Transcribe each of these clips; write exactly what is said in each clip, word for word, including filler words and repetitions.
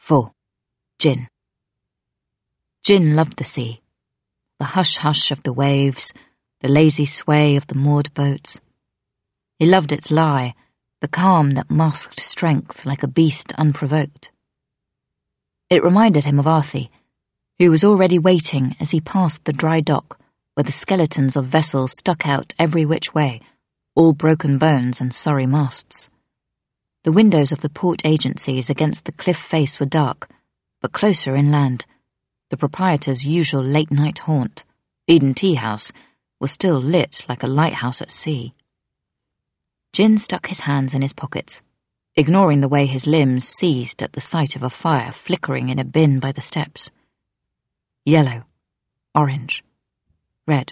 four. Jin. Jin loved the sea, the hush-hush of the waves, the lazy sway of the moored boats. He loved its lie, the calm that masked strength like a beast unprovoked. It reminded him of Arthi, who was already waiting as he passed the dry dock where the skeletons of vessels stuck out every which way, all broken bones and sorry masts. The windows of the port agencies against the cliff face were dark, but closer inland, the proprietor's usual late-night haunt, Eden Tea House, was still lit like a lighthouse at sea. Jin stuck his hands in his pockets, ignoring the way his limbs seized at the sight of a fire flickering in a bin by the steps. Yellow, orange, red,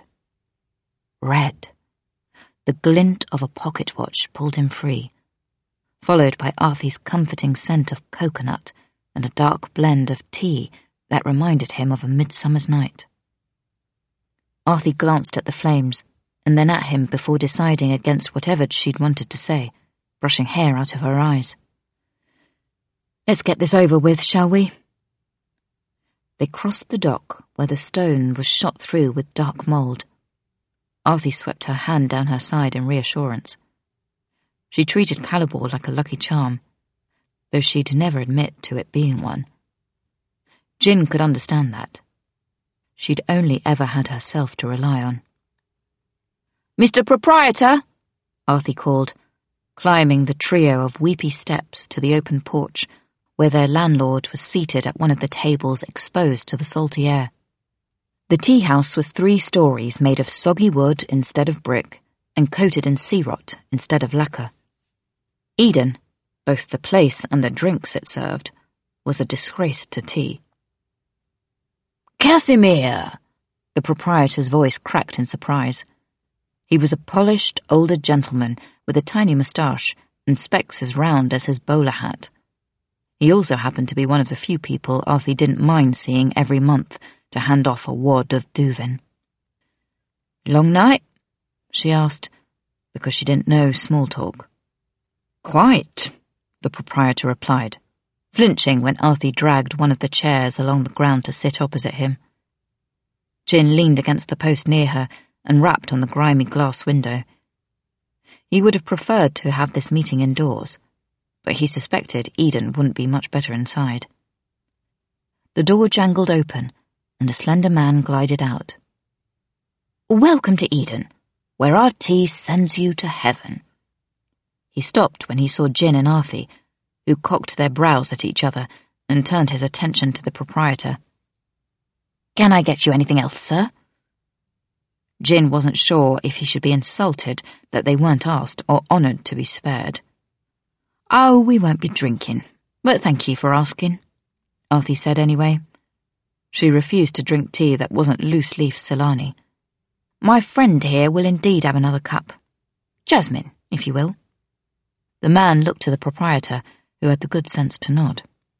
red. The glint of a pocket watch pulled him free, followed by Arthi's comforting scent of coconut and a dark blend of tea that reminded him of a midsummer's night. Arthi glanced at the flames and then at him before deciding against whatever she'd wanted to say, brushing hair out of her eyes. "Let's get this over with, shall we?" They crossed the dock where the stone was shot through with dark mould. Arthi swept her hand down her side in reassurance. She treated Calibor like a lucky charm, though she'd never admit to it being one. Jin could understand that. She'd only ever had herself to rely on. "Mister Proprietor," Arthi called, climbing the trio of weepy steps to the open porch where their landlord was seated at one of the tables exposed to the salty air. The tea house was three stories made of soggy wood instead of brick and coated in sea rot instead of lacquer. Eden, both the place and the drinks it served, was a disgrace to tea. "Casimir!" The proprietor's voice cracked in surprise. He was a polished, older gentleman with a tiny moustache and specs as round as his bowler hat. He also happened to be one of the few people Arthi didn't mind seeing every month to hand off a wad of Duvin. "Long night?" she asked, because she didn't know small talk. "Quite," the proprietor replied, flinching when Arthi dragged one of the chairs along the ground to sit opposite him. Jin leaned against the post near her and rapped on the grimy glass window. He would have preferred to have this meeting indoors, but he suspected Eden wouldn't be much better inside. The door jangled open, and a slender man glided out. "Welcome to Eden, where our tea sends you to heaven." He stopped when he saw Jin and Arthi, who cocked their brows at each other and turned his attention to the proprietor. "Can I get you anything else, sir?" Jin wasn't sure if he should be insulted that they weren't asked or honoured to be spared. "Oh, we won't be drinking, but thank you for asking," Arthi said anyway. She refused to drink tea that wasn't loose-leaf Ceylani. "My friend here will indeed have another cup. Jasmine, if you will." The man looked to the proprietor, who had the good sense to nod.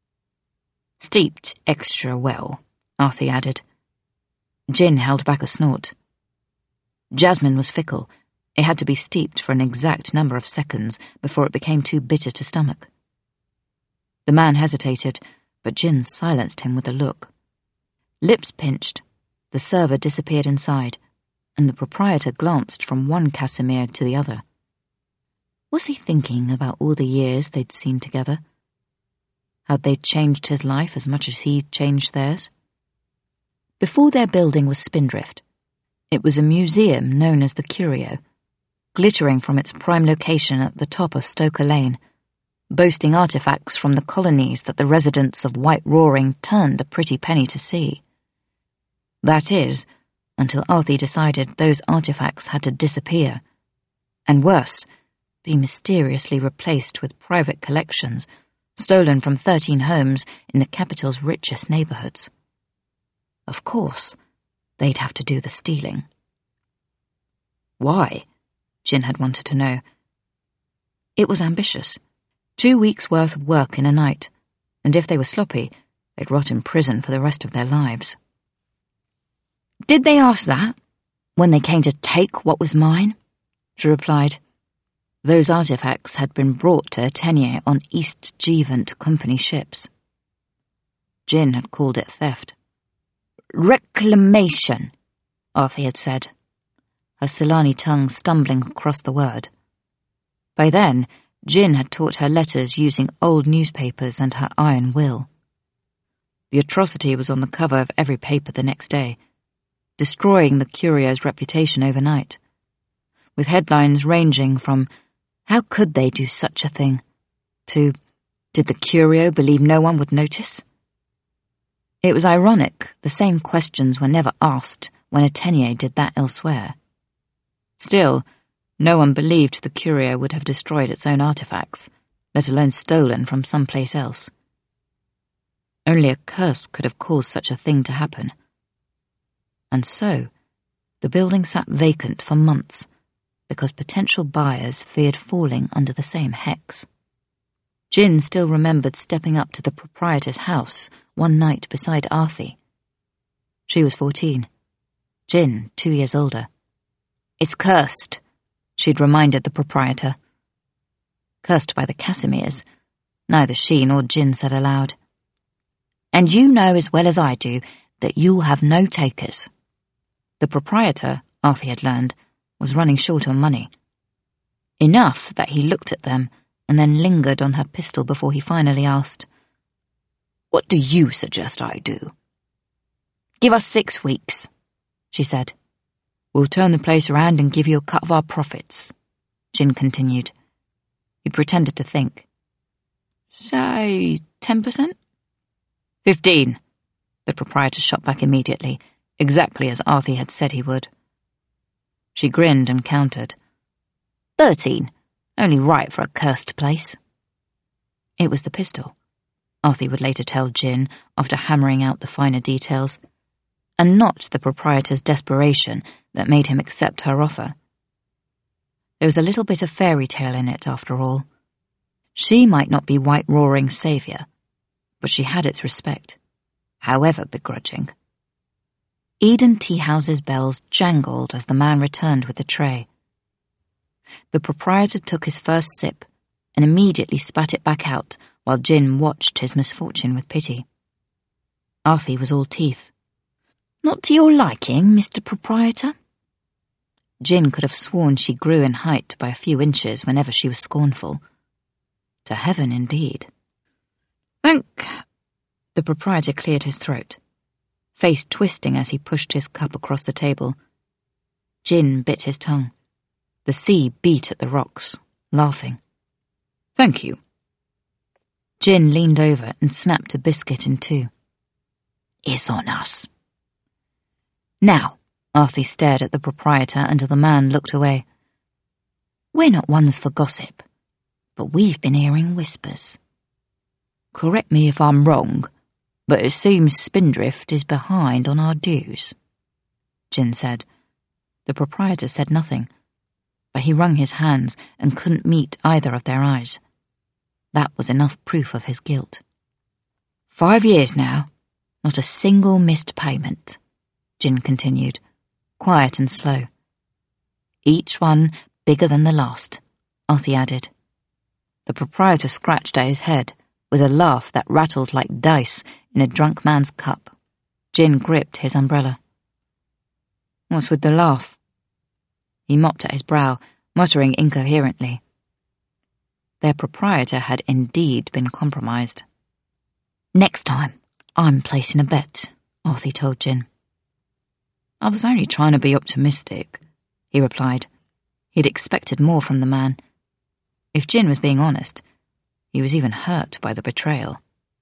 "Steeped extra well," Arthi added. Jin held back a snort. Jasmine was fickle. It had to be steeped for an exact number of seconds before it became too bitter to stomach. The man hesitated, but Jin silenced him with a look. Lips pinched, the server disappeared inside, and the proprietor glanced from one Casimir to the other. Was he thinking about all the years they'd seen together? Had they changed his life as much as he'd changed theirs? Before their building was Spindrift, it was a museum known as the Curio, glittering from its prime location at the top of Stoker Lane, boasting artifacts from the colonies that the residents of White Roaring turned a pretty penny to see. That is, until Arthi decided those artifacts had to disappear, and worse, be mysteriously replaced with private collections stolen from thirteen homes in the capital's richest neighbourhoods. Of course, they'd have to do the stealing. Why? Jin had wanted to know. It was ambitious. Two weeks' worth of work in a night, and if they were sloppy, they'd rot in prison for the rest of their lives. "Did they ask that, when they came to take what was mine?" she replied. Those artifacts had been brought to Atenia on East Jevant Company ships. Jin had called it theft. Reclamation, Arthur had said, her Silani tongue stumbling across the word. By then, Jin had taught her letters using old newspapers and her iron will. The atrocity was on the cover of every paper the next day, destroying the curio's reputation overnight, with headlines ranging from, "How could they do such a thing?" to, "Did the curio believe no one would notice?" It was ironic the same questions were never asked when Atenier did that elsewhere. Still, no one believed the curio would have destroyed its own artifacts, let alone stolen from someplace else. Only a curse could have caused such a thing to happen. And so, the building sat vacant for months because potential buyers feared falling under the same hex. Jin still remembered stepping up to the proprietor's house one night beside Arthi. She was fourteen. Jin, two years older. "It's cursed," she'd reminded the proprietor. Cursed by the Casimirs, neither she nor Jin said aloud. "And you know as well as I do that you'll have no takers." The proprietor, Arthi had learned, was running short on money. Enough that he looked at them and then lingered on her pistol before he finally asked, "What do you suggest I do?" "Give us six weeks," she said. "We'll turn the place around and give you a cut of our profits," Jin continued. He pretended to think. "Say ten percent?" Fifteen, the proprietor shot back immediately, exactly as Arthi had said he would. She grinned and countered. Thirteen, only right for a cursed place. It was the pistol, Arthi would later tell Jin after hammering out the finer details, and not the proprietor's desperation that made him accept her offer. There was a little bit of fairy tale in it, after all. She might not be White Roaring's saviour, but she had its respect, however begrudging. Eden Tea House's bells jangled as the man returned with the tray. The proprietor took his first sip and immediately spat it back out while Jin watched his misfortune with pity. Arthi was all teeth. "Not to your liking, Mister Proprietor?" Jin could have sworn she grew in height by a few inches whenever she was scornful. To heaven, indeed. "Thank—" The proprietor cleared his throat, face twisting as he pushed his cup across the table. Jin bit his tongue. The sea beat at the rocks, laughing. "Thank you." Jin leaned over and snapped a biscuit in two. "It's on us." "Now," Arthi stared at the proprietor until the man looked away. "We're not ones for gossip, but we've been hearing whispers. Correct me if I'm wrong, but it seems Spindrift is behind on our dues," Jin said. The proprietor said nothing, but he wrung his hands and couldn't meet either of their eyes. That was enough proof of his guilt. "Five years now, not a single missed payment," Jin continued, quiet and slow. "Each one bigger than the last," Arthi added. The proprietor scratched at his head with a laugh that rattled like dice in a drunk man's cup. Jin gripped his umbrella. "What's with the laugh?" He mopped at his brow, muttering incoherently. Their proprietor had indeed been compromised. "Next time, I'm placing a bet," Arthi told Jin. "I was only trying to be optimistic," he replied. He'd expected more from the man. If Jin was being honest, he was even hurt by the betrayal.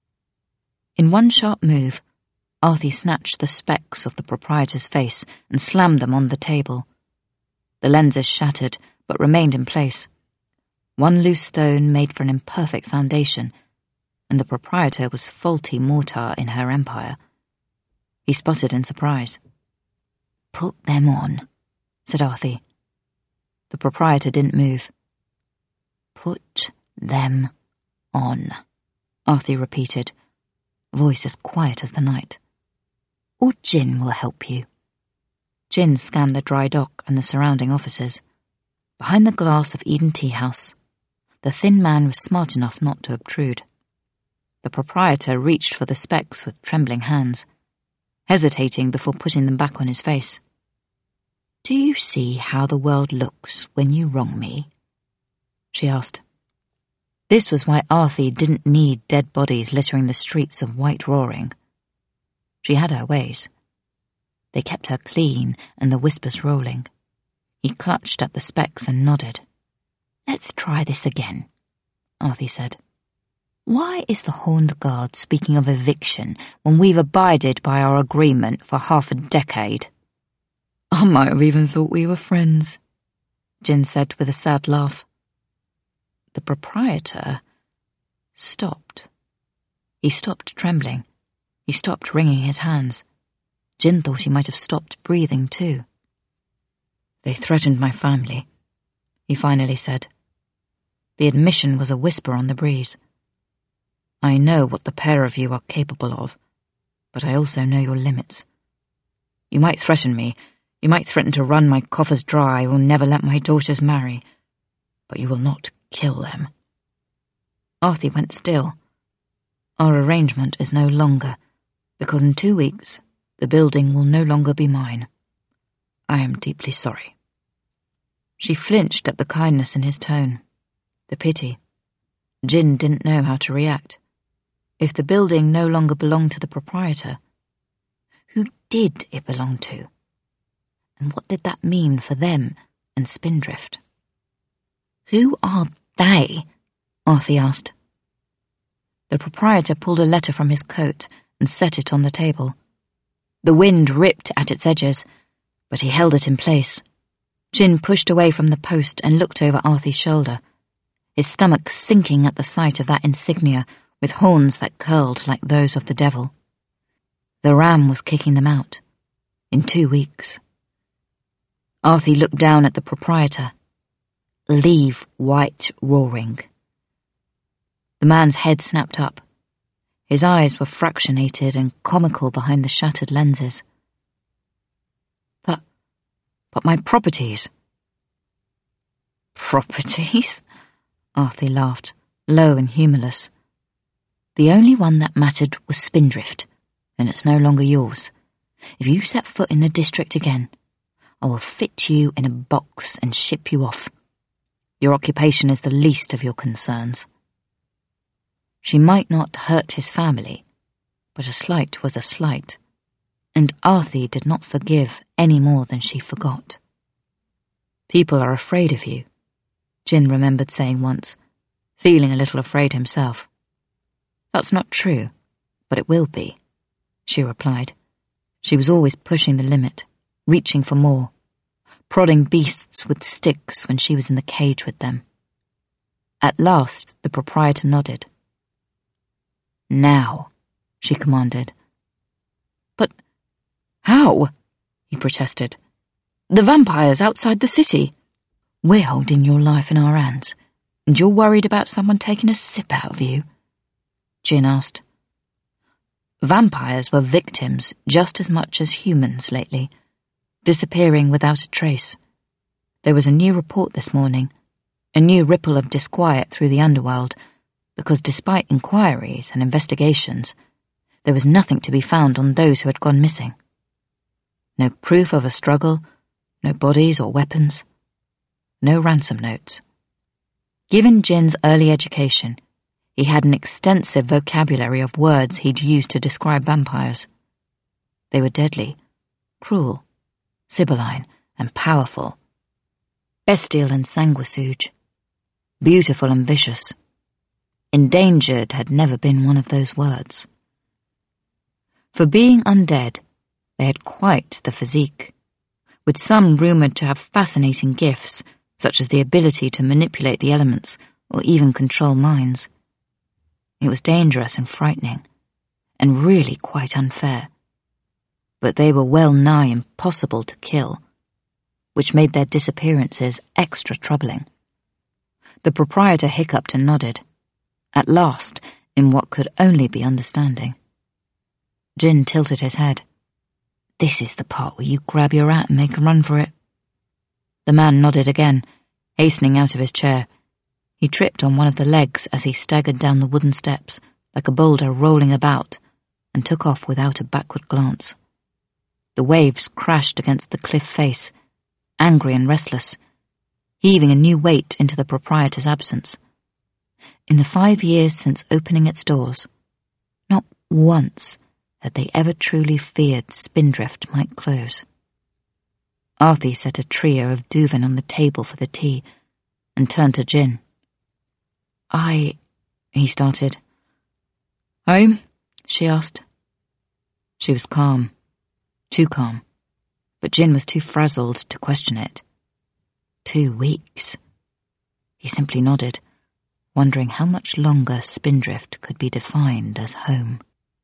In one sharp move, Arthi snatched the specs off the proprietor's face and slammed them on the table. The lenses shattered, but remained in place. One loose stone made for an imperfect foundation, and the proprietor was faulty mortar in her empire. He sputtered in surprise. "Put them on," said Arthi. The proprietor didn't move. "Put them on," Arthi repeated, voice as quiet as the night. "Or Jin will help you." Jin scanned the dry dock and the surrounding offices. Behind the glass of Eden Tea House, the thin man was smart enough not to obtrude. The proprietor reached for the specs with trembling hands, hesitating before putting them back on his face. "Do you see how the world looks when you wrong me?" she asked. This was why Arthie didn't need dead bodies littering the streets of White Roaring. She had her ways. They kept her clean and the whispers rolling. He clutched at the specs and nodded. "Let's try this again," Arthie said. "Why is the Horned Guard speaking of eviction when we've abided by our agreement for half a decade?" "I might have even thought we were friends," Jin said with a sad laugh. The proprietor stopped. He stopped trembling. He stopped wringing his hands. Jin thought he might have stopped breathing too. "They threatened my family," he finally said. The admission was a whisper on the breeze. "I know what the pair of you are capable of, but I also know your limits. You might threaten me, you might threaten to run my coffers dry or never let my daughters marry, but you will not kill them." Arthie went still. "Our arrangement is no longer, because in two weeks the building will no longer be mine. I am deeply sorry." She flinched at the kindness in his tone, the pity. Jin didn't know how to react. If the building no longer belonged to the proprietor, who did it belong to? And what did that mean for them and Spindrift? "Who are they?" Arthie asked. The proprietor pulled a letter from his coat and set it on the table. The wind ripped at its edges, but he held it in place. Jin pushed away from the post and looked over Arthie's shoulder, his stomach sinking at the sight of that insignia with horns that curled like those of the devil. The ram was kicking them out. In two weeks. Arthie looked down at the proprietor. "Leave White Roaring." The man's head snapped up. His eyes were fractionated and comical behind the shattered lenses. But, but my properties. Properties? Arthie laughed, low and humorless. The only one that mattered was Spindrift, and it's no longer yours. If you set foot in the district again, I will fit you in a box and ship you off. Your occupation is the least of your concerns. She might not hurt his family, but a slight was a slight, and Arthie did not forgive any more than she forgot. People are afraid of you, Jin remembered saying once, feeling a little afraid himself. That's not true, but it will be, she replied. She was always pushing the limit, reaching for more, prodding beasts with sticks when she was in the cage with them. At last, the proprietor nodded. Now, she commanded. But how? He protested. The vampires outside the city. We're holding your life in our hands, and you're worried about someone taking a sip out of you? Jin asked. Vampires were victims just as much as humans lately, disappearing without a trace. There was a new report this morning, a new ripple of disquiet through the underworld, because despite inquiries and investigations, there was nothing to be found on those who had gone missing. No proof of a struggle, no bodies or weapons, no ransom notes. Given Jin's early education, he had an extensive vocabulary of words he'd used to describe vampires. They were deadly, cruel, sibylline, and powerful. Bestial and sanguisuge. Beautiful and vicious. Endangered had never been one of those words. For being undead, they had quite the physique, with some rumoured to have fascinating gifts, such as the ability to manipulate the elements or even control minds. It was dangerous and frightening, and really quite unfair. But they were well nigh impossible to kill, which made their disappearances extra troubling. The proprietor hiccuped and nodded, at last in what could only be understanding. Jin tilted his head. This is the part where you grab your hat and make a run for it. The man nodded again, hastening out of his chair. He tripped on one of the legs as he staggered down the wooden steps, like a boulder rolling about, and took off without a backward glance. The waves crashed against the cliff face, angry and restless, heaving a new weight into the proprietor's absence. In the five years since opening its doors, not once had they ever truly feared Spindrift might close. Arthie set a trio of Duvin on the table for the tea, and turned to Jin. I... he started. Home? She asked. She was calm. Too calm. But Jin was too frazzled to question it. Two weeks. He simply nodded, wondering how much longer Spindrift could be defined as home.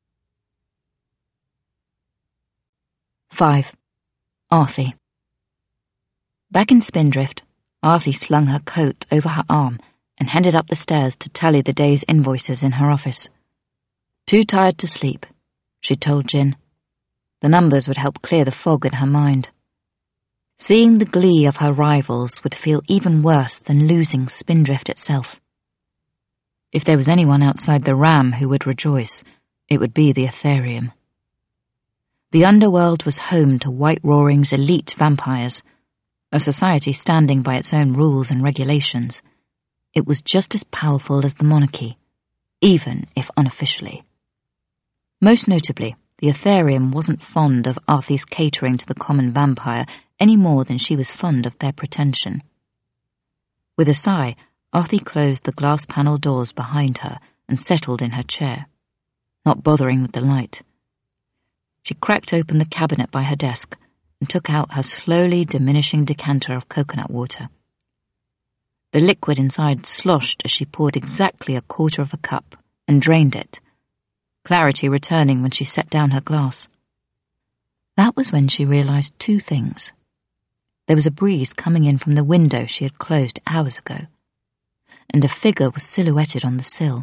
Five. Arthie. Back in Spindrift, Arthie slung her coat over her arm and headed up the stairs to tally the day's invoices in her office. Too tired to sleep, she told Jin. The numbers would help clear the fog in her mind. Seeing the glee of her rivals would feel even worse than losing Spindrift itself. If there was anyone outside the Ram who would rejoice, it would be the Aetherium. The underworld was home to White Roaring's elite vampires, a society standing by its own rules and regulations. It was just as powerful as the monarchy, even if unofficially. Most notably, the Aetherium wasn't fond of Arthie's catering to the common vampire any more than she was fond of their pretension. With a sigh, Arthie closed the glass panel doors behind her and settled in her chair, not bothering with the light. She cracked open the cabinet by her desk and took out her slowly diminishing decanter of coconut water. The liquid inside sloshed as she poured exactly a quarter of a cup and drained it, clarity returning when she set down her glass. That was when she realized two things. There was a breeze coming in from the window she had closed hours ago, and a figure was silhouetted on the sill.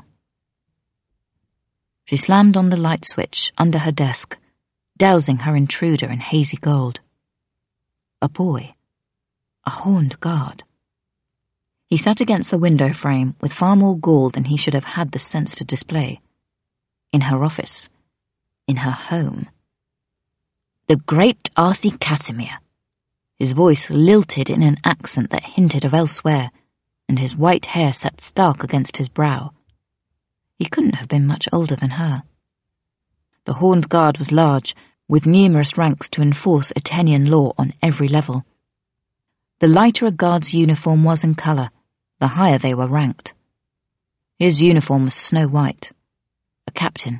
She slammed on the light switch under her desk, dousing her intruder in hazy gold. A boy. A horned guard. He sat against the window frame with far more gall than he should have had the sense to display. In her office. In her home. The great Arthie Casimir. His voice lilted in an accent that hinted of elsewhere, and his white hair sat stark against his brow. He couldn't have been much older than her. The horned guard was large, with numerous ranks to enforce Aethenian law on every level. The lighter a guard's uniform was in colour, the higher they were ranked. His uniform was snow white. A captain.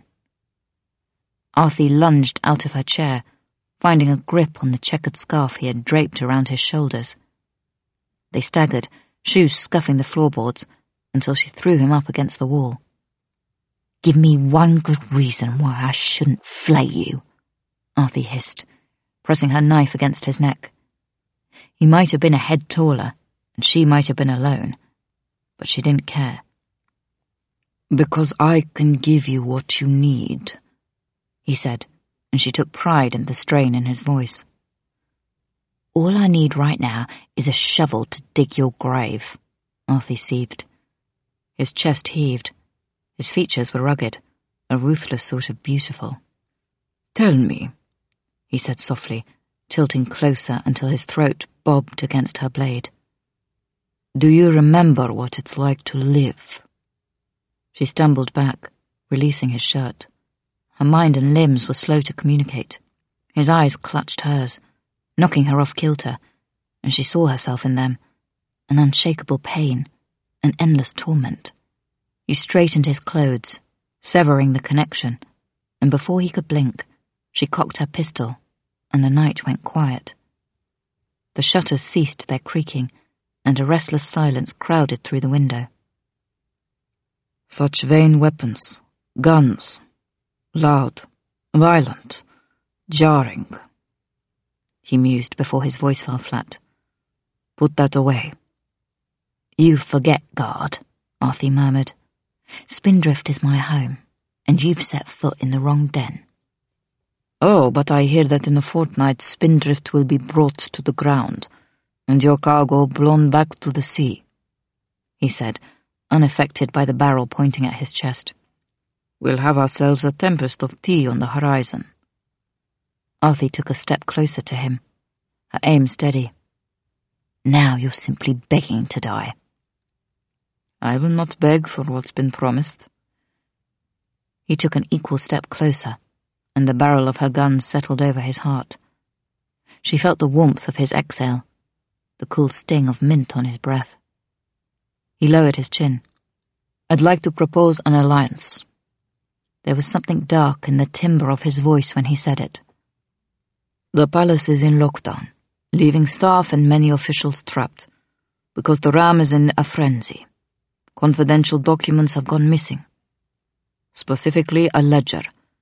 Arthie lunged out of her chair, finding a grip on the checkered scarf he had draped around his shoulders. They staggered, shoes scuffing the floorboards, until she threw him up against the wall. Give me one good reason why I shouldn't flay you, Arthie hissed, pressing her knife against his neck. He might have been a head taller, and she might have been alone, but she didn't care. Because I can give you what you need, he said, and she took pride in the strain in his voice. All I need right now is a shovel to dig your grave, Arthie seethed. His chest heaved. His features were rugged, a ruthless sort of beautiful. Tell me, he said softly, tilting closer until his throat bobbed against her blade. Do you remember what it's like to live? She stumbled back, releasing his shirt. Her mind and limbs were slow to communicate. His eyes clutched hers, knocking her off kilter, and she saw herself in them, an unshakable pain, an endless torment. He straightened his clothes, severing the connection, and before he could blink, she cocked her pistol, and the night went quiet. The shutters ceased their creaking, and a restless silence crowded through the window. Such vain weapons, guns, loud, violent, jarring, he mused before his voice fell flat. Put that away. You forget, guard, Arthie murmured. Spindrift is my home, and you've set foot in the wrong den. Oh, but I hear that in a fortnight Spindrift will be brought to the ground, and your cargo blown back to the sea, he said, unaffected by the barrel pointing at his chest. We'll have ourselves a tempest of tea on the horizon. Arthur took a step closer to him, her aim steady. Now you're simply begging to die. I will not beg for what's been promised. He took an equal step closer, and the barrel of her gun settled over his heart. She felt the warmth of his exhale, the cool sting of mint on his breath. He lowered his chin. I'd like to propose an alliance. There was something dark in the timbre of his voice when he said it. The palace is in lockdown, leaving staff and many officials trapped, because the Ram is in a frenzy. Confidential documents have gone missing. Specifically, a ledger.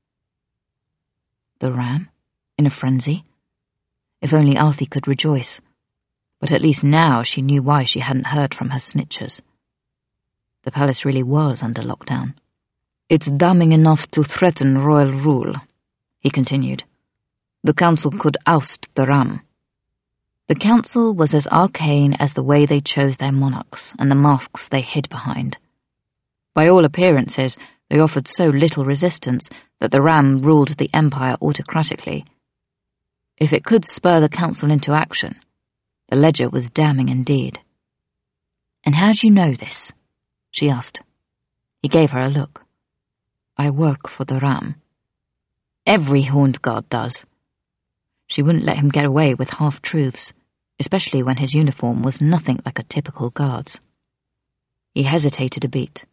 The Ram? In a frenzy? If only Arthur could rejoice. But at least now she knew why she hadn't heard from her snitchers. The palace really was under lockdown. It's damning enough to threaten royal rule, he continued. The council could oust the Ram. The council was as arcane as the way they chose their monarchs and the masks they hid behind. By all appearances, they offered so little resistance that the Ram ruled the empire autocratically. If it could spur the council into action, the ledger was damning indeed. And how do you know this? She asked. He gave her a look. I work for the Ram. Every horned guard does. She wouldn't let him get away with half-truths, especially when his uniform was nothing like a typical guard's. He hesitated a beat.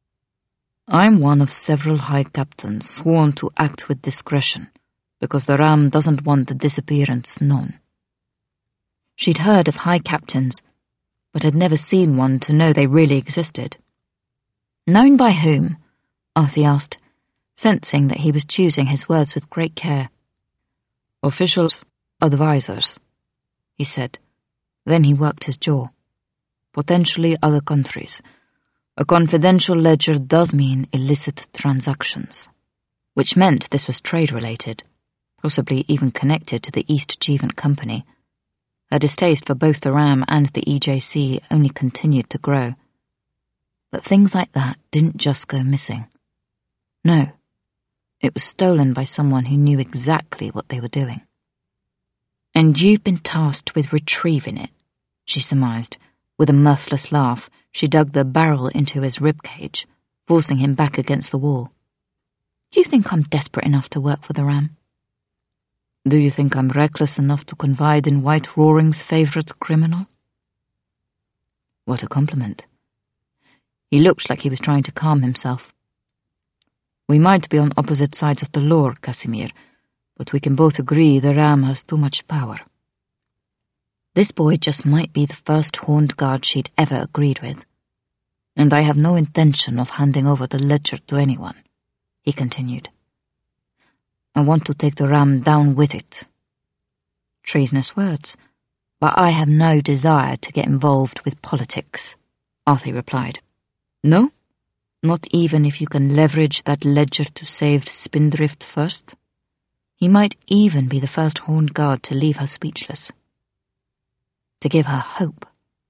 I'm one of several high captains sworn to act with discretion, because the Ram doesn't want the disappearance known. She'd heard of high captains, but had never seen one to know they really existed. Known by whom? Arthur asked, sensing that he was choosing his words with great care. Officials, advisors, he said. Then he worked his jaw. Potentially other countries. A confidential ledger does mean illicit transactions, which meant this was trade-related, possibly even connected to the East Jeevant Company. Her distaste for both the Ram and the E J C only continued to grow. But things like that didn't just go missing. No, it was stolen by someone who knew exactly what they were doing. And you've been tasked with retrieving it, she surmised. With a mirthless laugh, she dug the barrel into his ribcage, forcing him back against the wall. Do you think I'm desperate enough to work for the Ram? Do you think I'm reckless enough to confide in White Roaring's favourite criminal? What a compliment. He looked like he was trying to calm himself. We might be on opposite sides of the law, Casimir, but we can both agree the Ram has too much power. This boy just might be the first horned guard she'd ever agreed with. And I have no intention of handing over the ledger to anyone, he continued. I want to take the Ram down with it. Treasonous words, but I have no desire to get involved with politics, Arthur replied. No? Not even if you can leverage that ledger to save Spindrift first? He might even be the first horned guard to leave her speechless. To give her hope.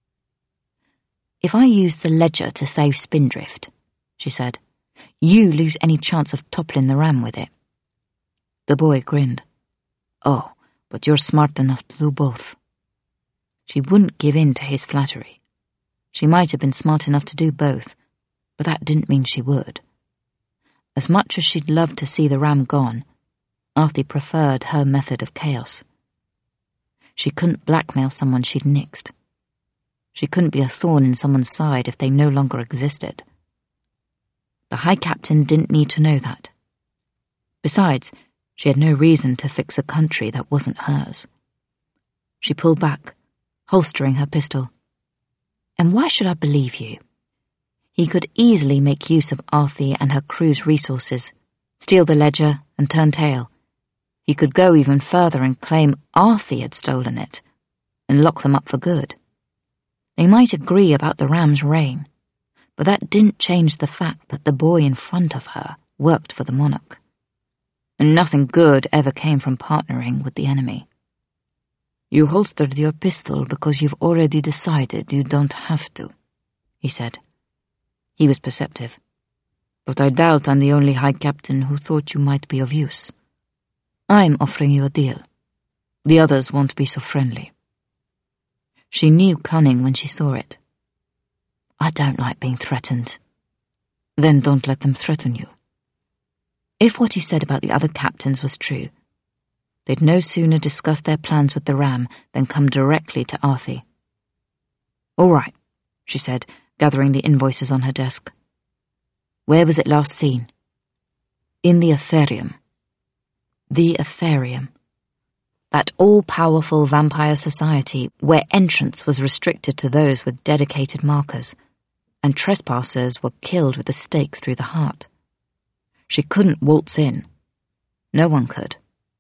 If I use the ledger to save Spindrift, she said, you lose any chance of toppling the Ram with it. The boy grinned. Oh, but you're smart enough to do both. She wouldn't give in to his flattery. She might have been smart enough to do both, but that didn't mean she would. As much as she'd love to see the Ram gone, Arthur preferred her method of chaos. She couldn't blackmail someone she'd nixed. She couldn't be a thorn in someone's side if they no longer existed. The High Captain didn't need to know that. Besides, she had no reason to fix a country that wasn't hers. She pulled back, holstering her pistol. And why should I believe you? He could easily make use of Arthur and her crew's resources, steal the ledger and turn tail. He could go even further and claim Arthur had stolen it, and lock them up for good. They might agree about the Ram's reign, but that didn't change the fact that the boy in front of her worked for the monarch. And nothing good ever came from partnering with the enemy. You holstered your pistol because you've already decided you don't have to, he said. He was perceptive. But I doubt I'm the only High Captain who thought you might be of use. I'm offering you a deal. The others won't be so friendly." She knew cunning when she saw it. "I don't like being threatened." "Then don't let them threaten you." If what he said about the other captains was true, they'd no sooner discuss their plans with the Ram than come directly to Arthur. "All right," she said, gathering the invoices on her desk. "Where was it last seen?" "In the Aetherium." The Aetherium. That all-powerful vampire society where entrance was restricted to those with dedicated markers, and trespassers were killed with a stake through the heart. She couldn't waltz in. No one could.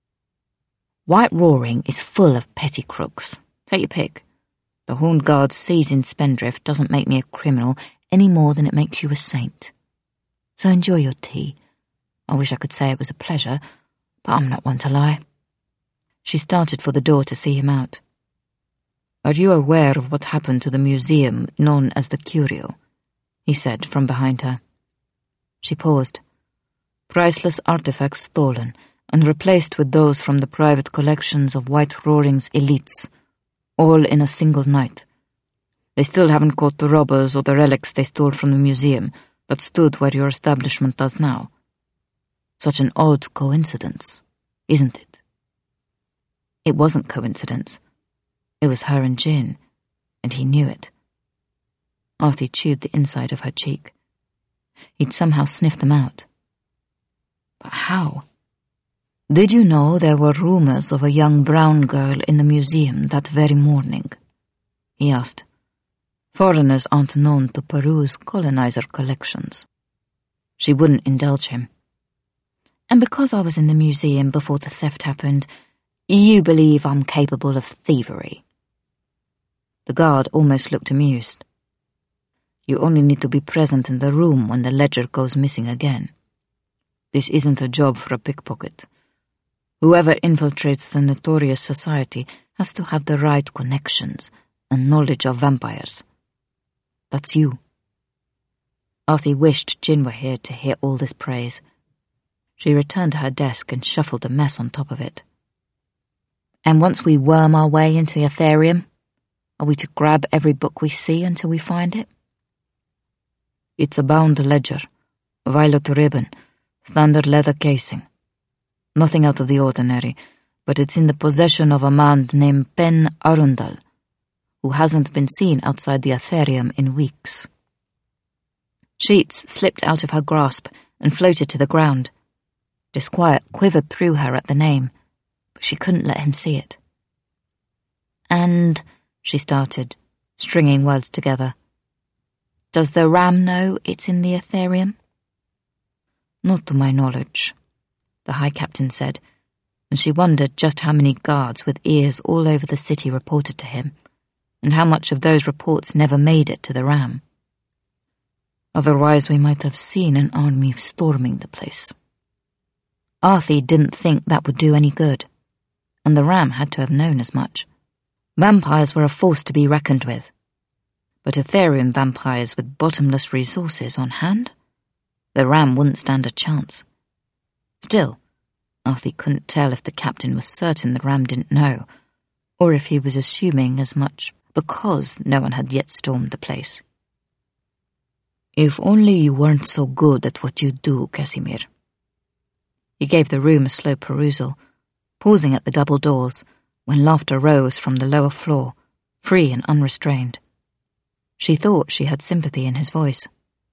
White Roaring is full of petty crooks. Take your pick. The Horned Guard's seizing Spindrift doesn't make me a criminal any more than it makes you a saint. So enjoy your tea. I wish I could say it was a pleasure, but I'm not one to lie. She started for the door to see him out. "Are you aware of what happened to the museum known as the Curio?" he said from behind her. She paused. "Priceless artifacts stolen and replaced with those from the private collections of White Roaring's elites, all in a single night. They still haven't caught the robbers or the relics they stole from the museum that stood where your establishment does now. Such an odd coincidence, isn't it?" It wasn't coincidence. It was her and Jin, and he knew it. Arthur chewed the inside of her cheek. He'd somehow sniffed them out. But how? "Did you know there were rumors of a young brown girl in the museum that very morning?" he asked. "Foreigners aren't known to peruse colonizer collections." She wouldn't indulge him. "And because I was in the museum before the theft happened, you believe I'm capable of thievery?" The guard almost looked amused. "You only need to be present in the room when the ledger goes missing again. This isn't a job for a pickpocket. Whoever infiltrates the notorious society has to have the right connections and knowledge of vampires. That's you." Arthur wished Jin were here to hear all this praise. She returned to her desk and shuffled a mess on top of it. "And once we worm our way into the Aetherium, are we to grab every book we see until we find it?" "It's a bound ledger, violet ribbon, standard leather casing. Nothing out of the ordinary, but it's in the possession of a man named Pen Arundel, who hasn't been seen outside the Aetherium in weeks." Sheets slipped out of her grasp and floated to the ground. Disquiet quivered through her at the name, but she couldn't let him see it. "And," she started, stringing words together, "does the Ram know it's in the Aetherium?" "Not to my knowledge," the High Captain said, and she wondered just how many guards with ears all over the city reported to him, and how much of those reports never made it to the Ram. "Otherwise we might have seen an army storming the place." Arthur didn't think that would do any good, and the Ram had to have known as much. Vampires were a force to be reckoned with, but Aetherium vampires with bottomless resources on hand? The Ram wouldn't stand a chance. Still, Arthur couldn't tell if the captain was certain the Ram didn't know, or if he was assuming as much because no one had yet stormed the place. "If only you weren't so good at what you do, Casimir." He gave the room a slow perusal, pausing at the double doors when laughter rose from the lower floor, free and unrestrained. She thought she had sympathy in his voice.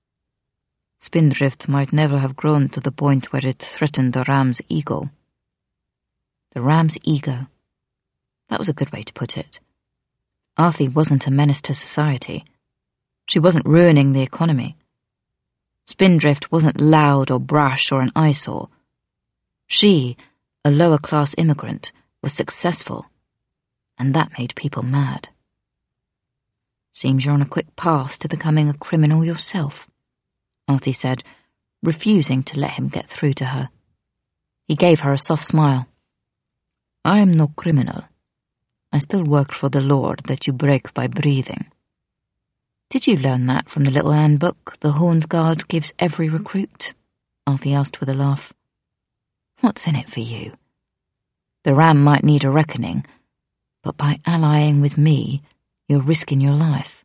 Spindrift might never have grown to the point where it threatened the Ram's ego. The Ram's ego. That was a good way to put it. Arthur wasn't a menace to society. She wasn't ruining the economy. Spindrift wasn't loud or brash or an eyesore. She, a lower-class immigrant, was successful, and that made people mad. "Seems you're on a quick path to becoming a criminal yourself," Arthur said, refusing to let him get through to her. He gave her a soft smile. "I'm no criminal. I still work for the Lord that you break by breathing." Did you learn that from the little handbook the Horned Guard gives every recruit? Arthur asked with a laugh. What's in it for you? The Ram might need a reckoning, but by allying with me, you're risking your life.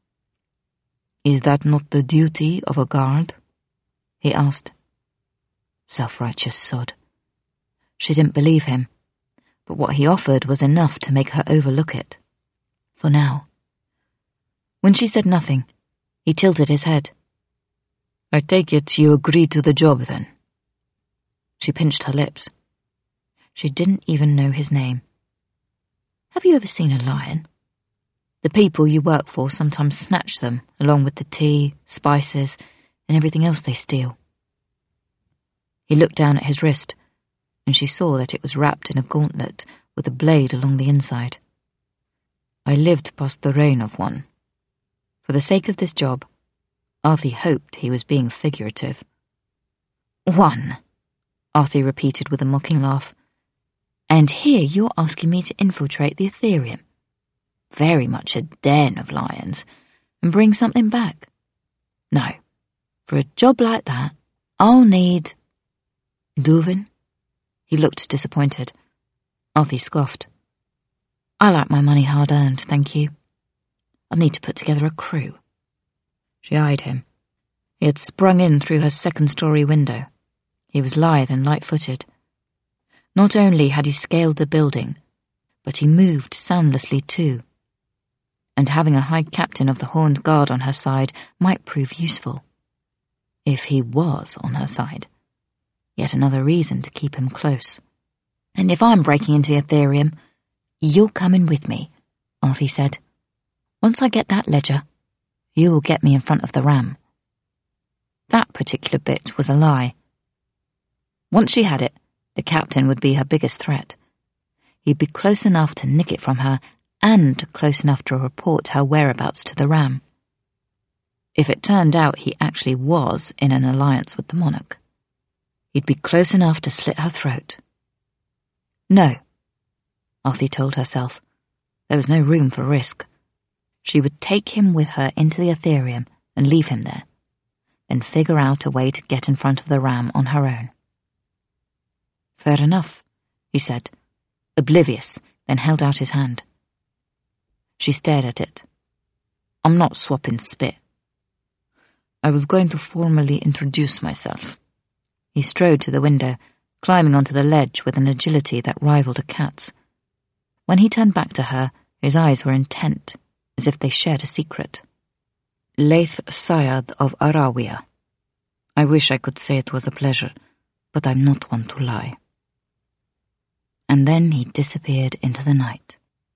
Is that not the duty of a guard? He asked. Self-righteous sod. She didn't believe him, but what he offered was enough to make her overlook it. For now. When she said nothing, he tilted his head. I take it you agreed to the job, then? She pinched her lips. She didn't even know his name. Have you ever seen a lion? The people you work for sometimes snatch them, along with the tea, spices, and everything else they steal. He looked down at his wrist, and she saw that it was wrapped in a gauntlet with a blade along the inside. I lived past the reign of one. For the sake of this job, Arthur hoped he was being figurative. One, Arthur repeated with a mocking laugh. And here you're asking me to infiltrate the Ethereum. Very much a den of lions, and bring something back. No, for a job like that, I'll need... Duvin? He looked disappointed. Arthur scoffed. I like my money hard-earned, thank you. I'll need to put together a crew. She eyed him. He had sprung in through her second-story window. He was lithe and light-footed. Not only had he scaled the building, but he moved soundlessly too. And having a high captain of the Horned Guard on her side might prove useful. If he was on her side. Yet another reason to keep him close. And if I'm breaking into the Ethereum, you'll come in with me, Arthur said. Once I get that ledger, you will get me in front of the Ram. That particular bit was a lie. Once she had it, the captain would be her biggest threat. He'd be close enough to nick it from her and close enough to report her whereabouts to the Ram. If it turned out he actually was in an alliance with the monarch, he'd be close enough to slit her throat. No, Arthur told herself. There was no room for risk. She would take him with her into the Ethereum and leave him there, then figure out a way to get in front of the Ram on her own. Fair enough, he said, oblivious, then held out his hand. She stared at it. I'm not swapping spit. I was going to formally introduce myself. He strode to the window, climbing onto the ledge with an agility that rivaled a cat's. When he turned back to her, his eyes were intent, as if they shared a secret. Laith Syed of Arawiya. I wish I could say it was a pleasure, but I'm not one to lie. And then he disappeared into the night.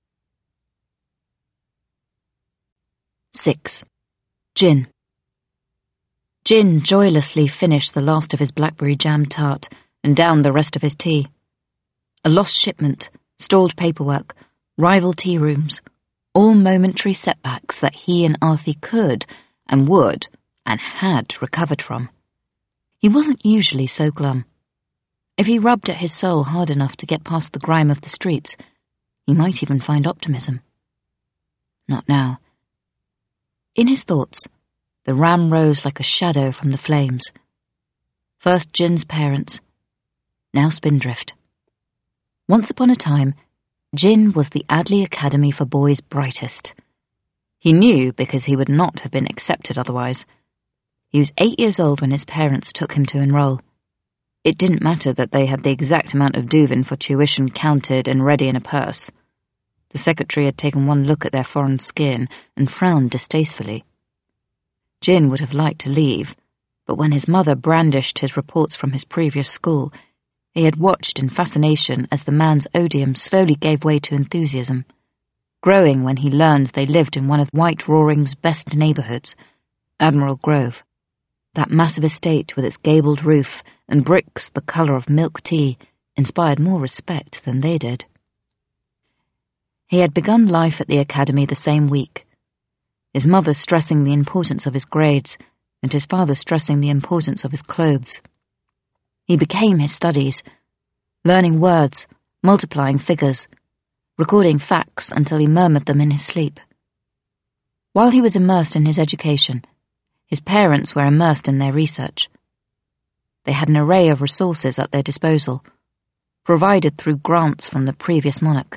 Six. Jin. Jin joylessly finished the last of his blackberry jam tart and downed the rest of his tea. A lost shipment, stalled paperwork, rival tea rooms, all momentary setbacks that he and Arthur could and would and had recovered from. He wasn't usually so glum. If he rubbed at his soul hard enough to get past the grime of the streets, he might even find optimism. Not now. In his thoughts, the Ram rose like a shadow from the flames. First Jin's parents, now Spindrift. Once upon a time, Jin was the Adley Academy for Boys' brightest. He knew because he would not have been accepted otherwise. He was eight years old when his parents took him to enroll. It didn't matter that they had the exact amount of duvin for tuition counted and ready in a purse. The secretary had taken one look at their foreign skin and frowned distastefully. Jin would have liked to leave, but when his mother brandished his reports from his previous school, he had watched in fascination as the man's odium slowly gave way to enthusiasm, growing when he learned they lived in one of White Roaring's best neighbourhoods, Admiral Grove, that massive estate with its gabled roof and bricks the colour of milk tea inspired more respect than they did. He had begun life at the academy the same week, his mother stressing the importance of his grades and his father stressing the importance of his clothes. He became his studies, learning words, multiplying figures, recording facts until he murmured them in his sleep. While he was immersed in his education, his parents were immersed in their research. They had an array of resources at their disposal, provided through grants from the previous monarch.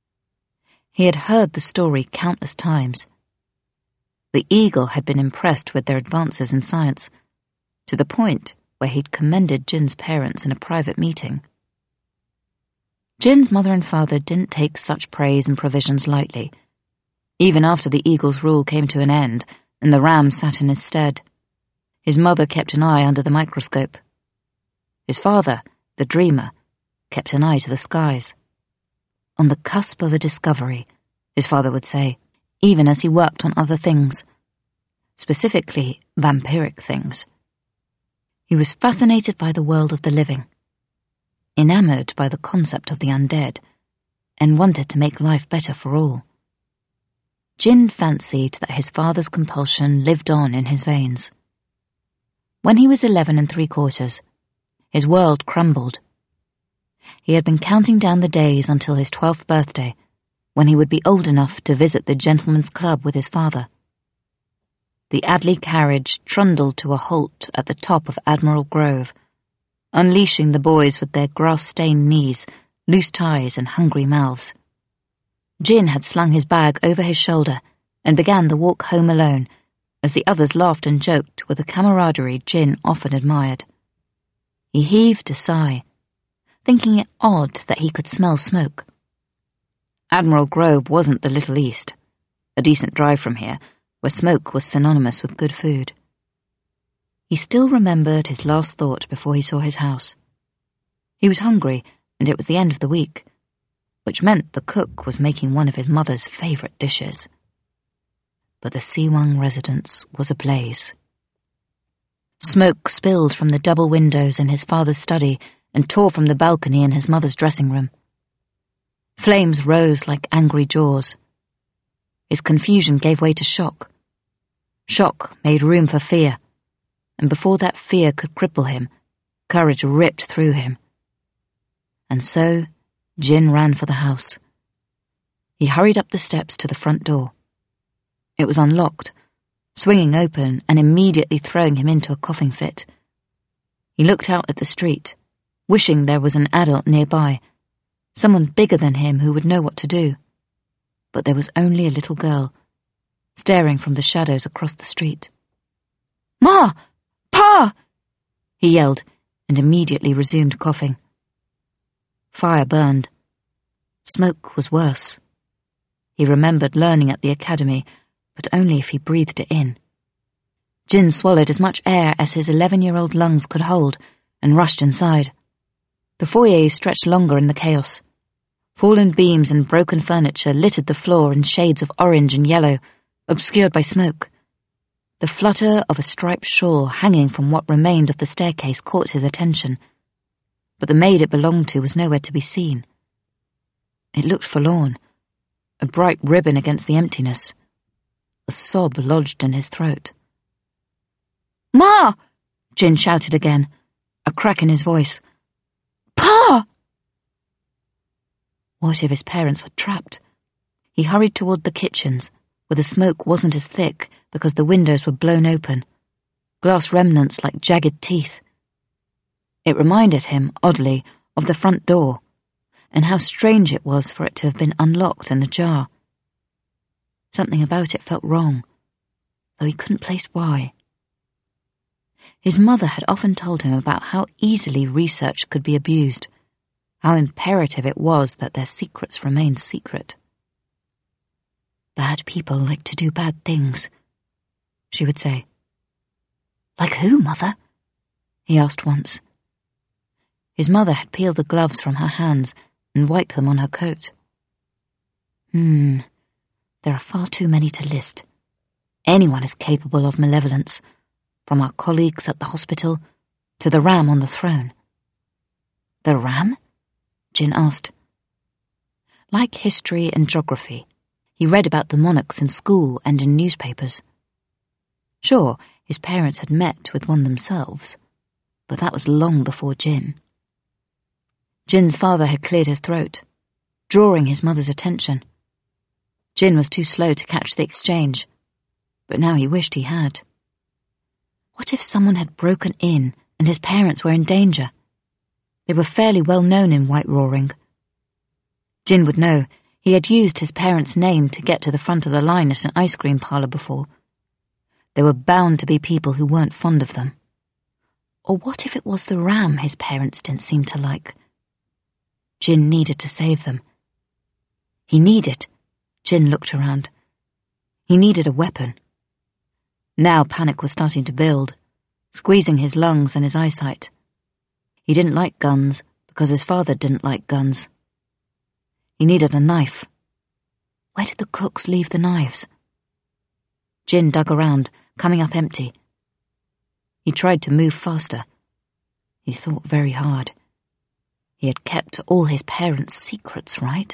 He had heard the story countless times. The Eagle had been impressed with their advances in science, to the point where he'd commended Jin's parents in a private meeting. Jin's mother and father didn't take such praise and provisions lightly, even after the Eagle's rule came to an end and the Ram sat in his stead. His mother kept an eye under the microscope. His father, the dreamer, kept an eye to the skies. On the cusp of a discovery, his father would say, even as he worked on other things, specifically vampiric things. He was fascinated by the world of the living, enamored by the concept of the undead, and wanted to make life better for all. Jin fancied that his father's compulsion lived on in his veins. When he was eleven and three quarters, his world crumbled. He had been counting down the days until his twelfth birthday, when he would be old enough to visit the gentleman's club with his father. The Adley carriage trundled to a halt at the top of Admiral Grove, unleashing the boys with their grass-stained knees, loose ties, and hungry mouths. Jin had slung his bag over his shoulder and began the walk home alone, as the others laughed and joked with a camaraderie Jin often admired. He heaved a sigh, thinking it odd that he could smell smoke. Admiral Grove wasn't the Little East, a decent drive from here, where smoke was synonymous with good food. He still remembered his last thought before he saw his house. He was hungry, and it was the end of the week, which meant the cook was making one of his mother's favourite dishes. But the Siwang residence was ablaze. Smoke spilled from the double windows in his father's study and tore from the balcony in his mother's dressing room. Flames rose like angry jaws. His confusion gave way to shock. Shock made room for fear, and before that fear could cripple him, courage ripped through him. And so, Jin ran for the house. He hurried up the steps to the front door. It was unlocked, swinging open and immediately throwing him into a coughing fit. He looked out at the street, wishing there was an adult nearby, someone bigger than him who would know what to do. But there was only a little girl, staring from the shadows across the street. "Ma! Pa!" he yelled, and immediately resumed coughing. Fire burned. Smoke was worse. He remembered learning at the academy, but only if he breathed it in. Jin swallowed as much air as his eleven-year-old lungs could hold and rushed inside. The foyer stretched longer in the chaos. Fallen beams and broken furniture littered the floor in shades of orange and yellow, obscured by smoke. The flutter of a striped shawl hanging from what remained of the staircase caught his attention, but the maid it belonged to was nowhere to be seen. It looked forlorn, a bright ribbon against the emptiness. A sob lodged in his throat. "Ma!" Jin shouted again, a crack in his voice. "Pa!" What if his parents were trapped? He hurried toward the kitchens, where the smoke wasn't as thick because the windows were blown open, glass remnants like jagged teeth. It reminded him, oddly, of the front door, and how strange it was for it to have been unlocked and ajar. Something about it felt wrong, though he couldn't place why. His mother had often told him about how easily research could be abused, how imperative it was that their secrets remained secret. "Bad people like to do bad things," she would say. "Like who, Mother?" he asked once. His mother had peeled the gloves from her hands and wiped them on her coat. Hmm, there are far too many to list. Anyone is capable of malevolence, from our colleagues at the hospital to the Ram on the throne. "The Ram?" Jin asked. Like history and geography, he read about the monarchs in school and in newspapers. Sure, his parents had met with one themselves, but that was long before Jin. Jin's father had cleared his throat, drawing his mother's attention. Jin was too slow to catch the exchange, but now he wished he had. What if someone had broken in and his parents were in danger? They were fairly well known in White Roaring. Jin would know. He had used his parents' name to get to the front of the line at an ice cream parlour before. There were bound to be people who weren't fond of them. Or what if it was the ram his parents didn't seem to like? Jin needed to save them. He needed, Jin looked around, he needed a weapon. Now panic was starting to build, squeezing his lungs and his eyesight. He didn't like guns because his father didn't like guns. He needed a knife. Where did the cooks leave the knives? Jin dug around, coming up empty. He tried to move faster. He thought very hard. He had kept all his parents' secrets, right?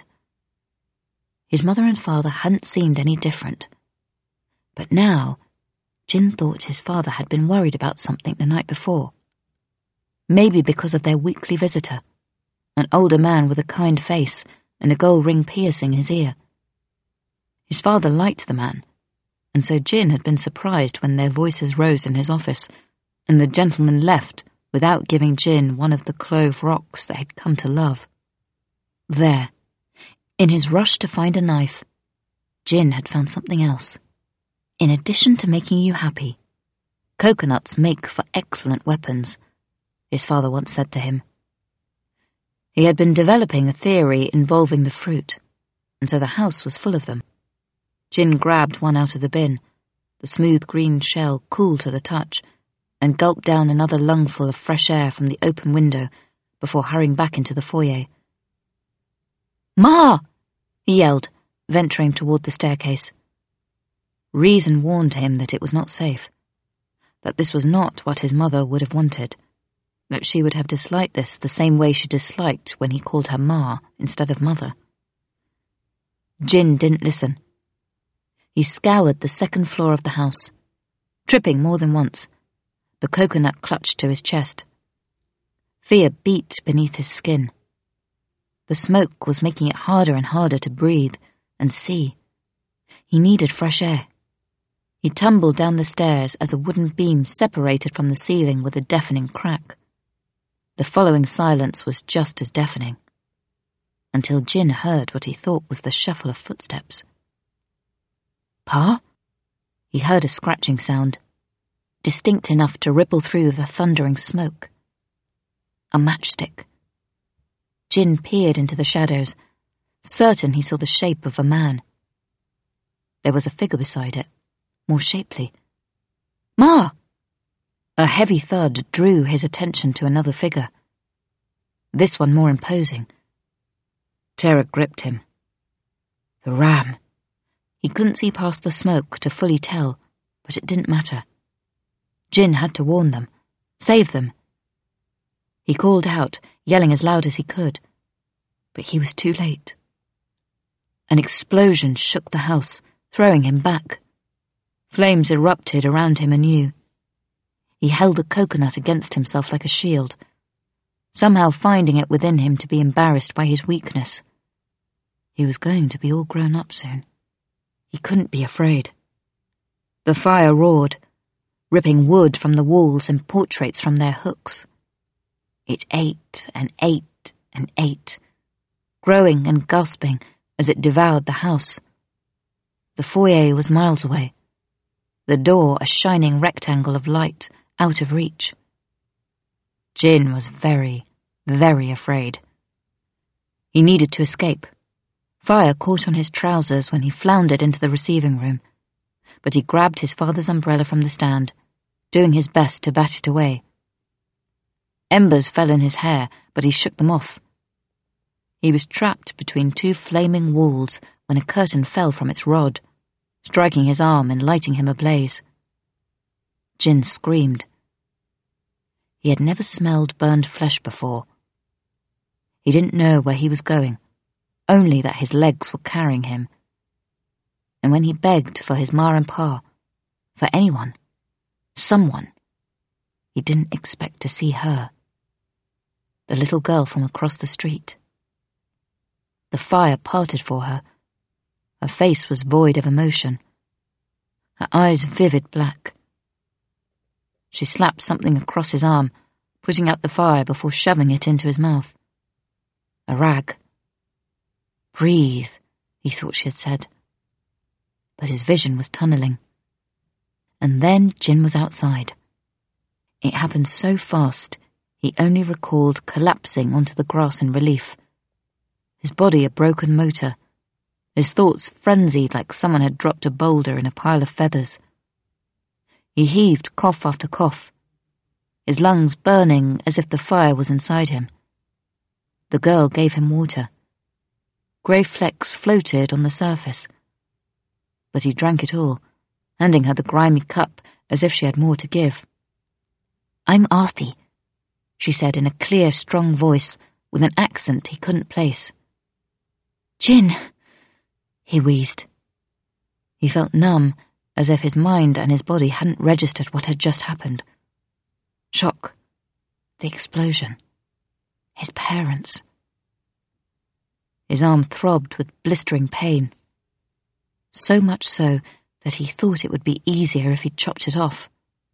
His mother and father hadn't seemed any different. But now, Jin thought his father had been worried about something the night before. Maybe because of their weekly visitor, an older man with a kind face and a gold ring piercing his ear. His father liked the man, and so Jin had been surprised when their voices rose in his office, and the gentleman left without giving Jin one of the clove rocks that he'd come to love. There, in his rush to find a knife, Jin had found something else. In addition to making you happy, coconuts make for excellent weapons, his father once said to him. He had been developing a theory involving the fruit, and so the house was full of them. Jin grabbed one out of the bin, the smooth green shell cool to the touch, and gulped down another lungful of fresh air from the open window before hurrying back into the foyer. "Ma!" he yelled, venturing toward the staircase. Reason warned him that it was not safe, that this was not what his mother would have wanted, that she would have disliked this the same way she disliked when he called her Ma instead of mother. Jin didn't listen. He scoured the second floor of the house, tripping more than once, the coconut clutched to his chest. Fear beat beneath his skin. The smoke was making it harder and harder to breathe and see. He needed fresh air. He tumbled down the stairs as a wooden beam separated from the ceiling with a deafening crack. The following silence was just as deafening, until Jin heard what he thought was the shuffle of footsteps. "Pa?" He heard a scratching sound, distinct enough to ripple through the thundering smoke. A matchstick. Jin peered into the shadows, certain he saw the shape of a man. There was a figure beside it, more shapely. "Ma!" A heavy thud drew his attention to another figure, this one more imposing. Terror gripped him. The ram. He couldn't see past the smoke to fully tell, but it didn't matter. Jin had to warn them, save them. He called out, yelling as loud as he could, but he was too late. An explosion shook the house, throwing him back. Flames erupted around him anew. He held a coconut against himself like a shield, somehow finding it within him to be embarrassed by his weakness. He was going to be all grown up soon. He couldn't be afraid. The fire roared, ripping wood from the walls and portraits from their hooks. It ate and ate and ate, growing and gasping as it devoured the house. The foyer was miles away, the door a shining rectangle of light out of reach. Jin was very, very afraid. He needed to escape. Fire caught on his trousers when he floundered into the receiving room, but he grabbed his father's umbrella from the stand, doing his best to bat it away. Embers fell in his hair, but he shook them off. He was trapped between two flaming walls when a curtain fell from its rod, striking his arm and lighting him ablaze. Jin screamed. He had never smelled burned flesh before. He didn't know where he was going, only that his legs were carrying him. And when he begged for his ma and pa, for anyone, someone, he didn't expect to see her. The little girl from across the street. The fire parted for her. Her face was void of emotion. her eyes vivid black. She slapped something across his arm, putting out the fire before shoving it into his mouth. A rag. Breathe, he thought she had said. But his vision was tunnelling. And then Jin was outside. It happened so fast, he only recalled collapsing onto the grass in relief. His body a broken motor, his thoughts frenzied like someone had dropped a boulder in a pile of feathers. He heaved cough after cough, his lungs burning as if the fire was inside him. The girl gave him water. Grey flecks floated on the surface. But he drank it all, handing her the grimy cup as if she had more to give. "I'm Arthi," she said in a clear, strong voice with an accent he couldn't place. "Jin," he wheezed. He felt numb, as if his mind and his body hadn't registered what had just happened. Shock. The explosion. His parents. His arm throbbed with blistering pain. So much so that he thought it would be easier if he chopped it off.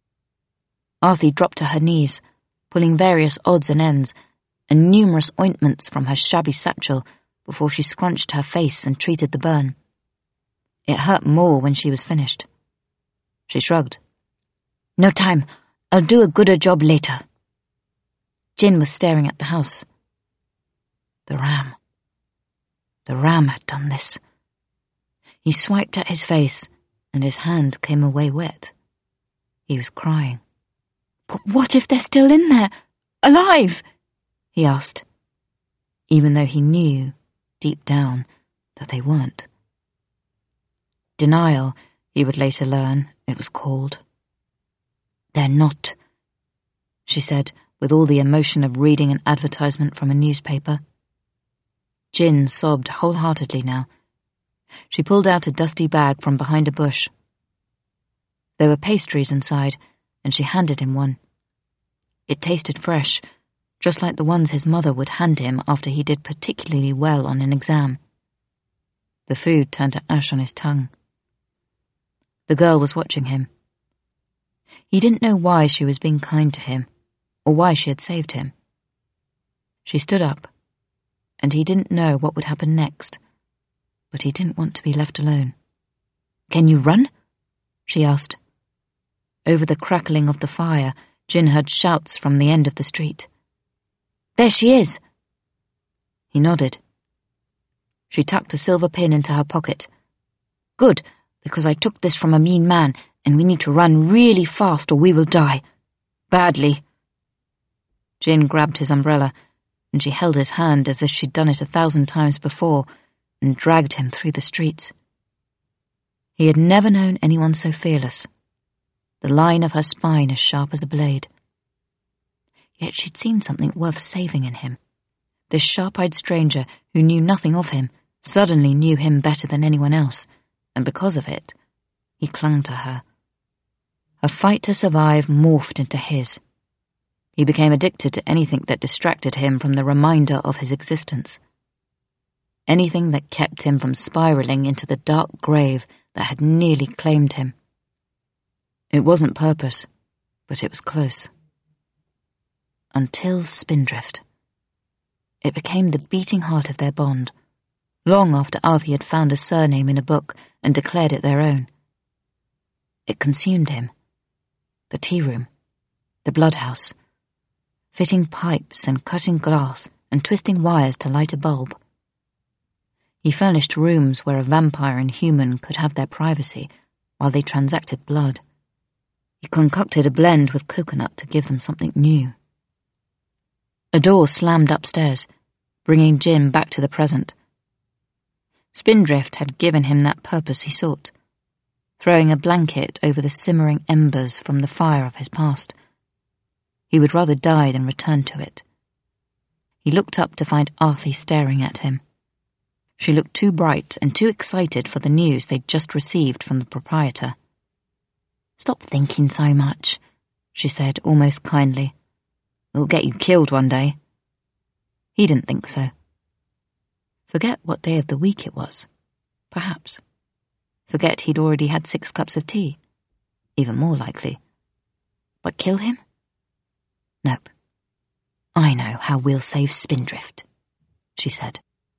Arthi dropped to her knees, pulling various odds and ends and numerous ointments from her shabby satchel before she scrunched her face and treated the burn. It hurt more when she was finished. She shrugged. "No time. I'll do a gooder job later." Jin was staring at the house. The ram. The ram had done this. He swiped at his face, and his hand came away wet. He was crying. "But what if they're still in there? Alive?" he asked, even though he knew, deep down, that they weren't. Denial, he would later learn, it was called. "They're not," she said, with all the emotion of reading an advertisement from a newspaper. Jin sobbed wholeheartedly now. She pulled out a dusty bag from behind a bush. There were pastries inside, and she handed him one. It tasted fresh, just like the ones his mother would hand him after he did particularly well on an exam. The food turned to ash on his tongue. The girl was watching him. He didn't know why she was being kind to him, or why she had saved him. She stood up, and he didn't know what would happen next, but he didn't want to be left alone. "Can you run?" she asked. Over the crackling of the fire, Jin heard shouts from the end of the street. "There she is!" He nodded. She tucked a silver pin into her pocket. "Good, because I took this from a mean man, and we need to run really fast or we will die. Badly." Jin grabbed his umbrella, and she held his hand as if she'd done it a thousand times before, and dragged him through the streets. He had never known anyone so fearless, the line of her spine as sharp as a blade. Yet she'd seen something worth saving in him. This sharp-eyed stranger who knew nothing of him suddenly knew him better than anyone else, and because of it, he clung to her. Her fight to survive morphed into his. He became addicted to anything that distracted him from the reminder of his existence. Anything that kept him from spiraling into the dark grave that had nearly claimed him. It wasn't purpose, but it was close. Until Spindrift. It became the beating heart of their bond, long after Arthi had found a surname in a book and declared it their own. It consumed him. The tea room, the bloodhouse, fitting pipes and cutting glass and twisting wires to light a bulb. He furnished rooms where a vampire and human could have their privacy while they transacted blood. He concocted a blend with coconut to give them something new. A door slammed upstairs, bringing Jin back to the present. Spindrift had given him that purpose he sought, throwing a blanket over the simmering embers from the fire of his past. He would rather die than return to it. He looked up to find Arthi staring at him. She looked too bright and too excited for the news they'd just received from the proprietor. "Stop thinking so much," she said, almost kindly. "It'll get you killed one day." He didn't think so. Forget what day of the week it was, perhaps. forget he'd already had six cups of tea. Even more likely. But kill him? Nope. I know how we'll save Spindrift, she said.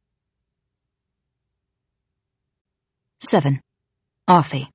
Seven. Arthie.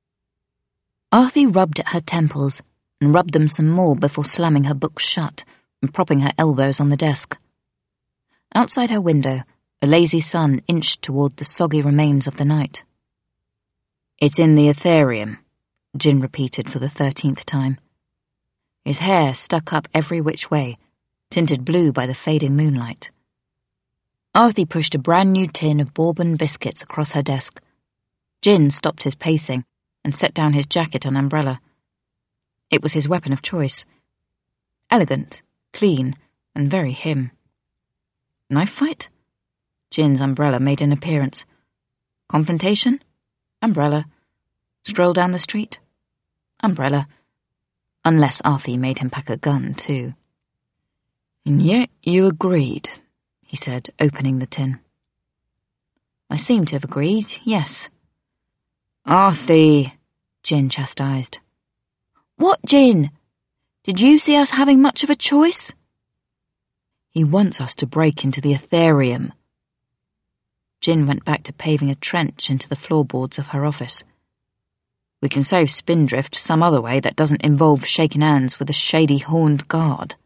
Arthie rubbed at her temples and rubbed them some more before slamming her books shut and propping her elbows on the desk. Outside her window, a lazy sun inched toward the soggy remains of the night. It's in the Etherium, Jin repeated for the thirteenth time. His hair stuck up every which way, tinted blue by the fading moonlight. Arthie pushed a brand-new tin of bourbon biscuits across her desk. Jin stopped his pacing and set down his jacket and umbrella. It was his weapon of choice. Elegant, clean, and very him. Knife fight? Jin's umbrella made an appearance. Confrontation? Umbrella. Stroll down the street? Umbrella. Unless Arthie made him pack a gun, too. And yet you agreed, he said, opening the tin. I seem to have agreed, yes. Arthie, Jin chastised. What, Jin? Did you see us having much of a choice? He wants us to break into the Etherium. Jin went back to paving a trench into the floorboards of her office. We can save Spindrift some other way that doesn't involve shaking hands with a shady horned guard.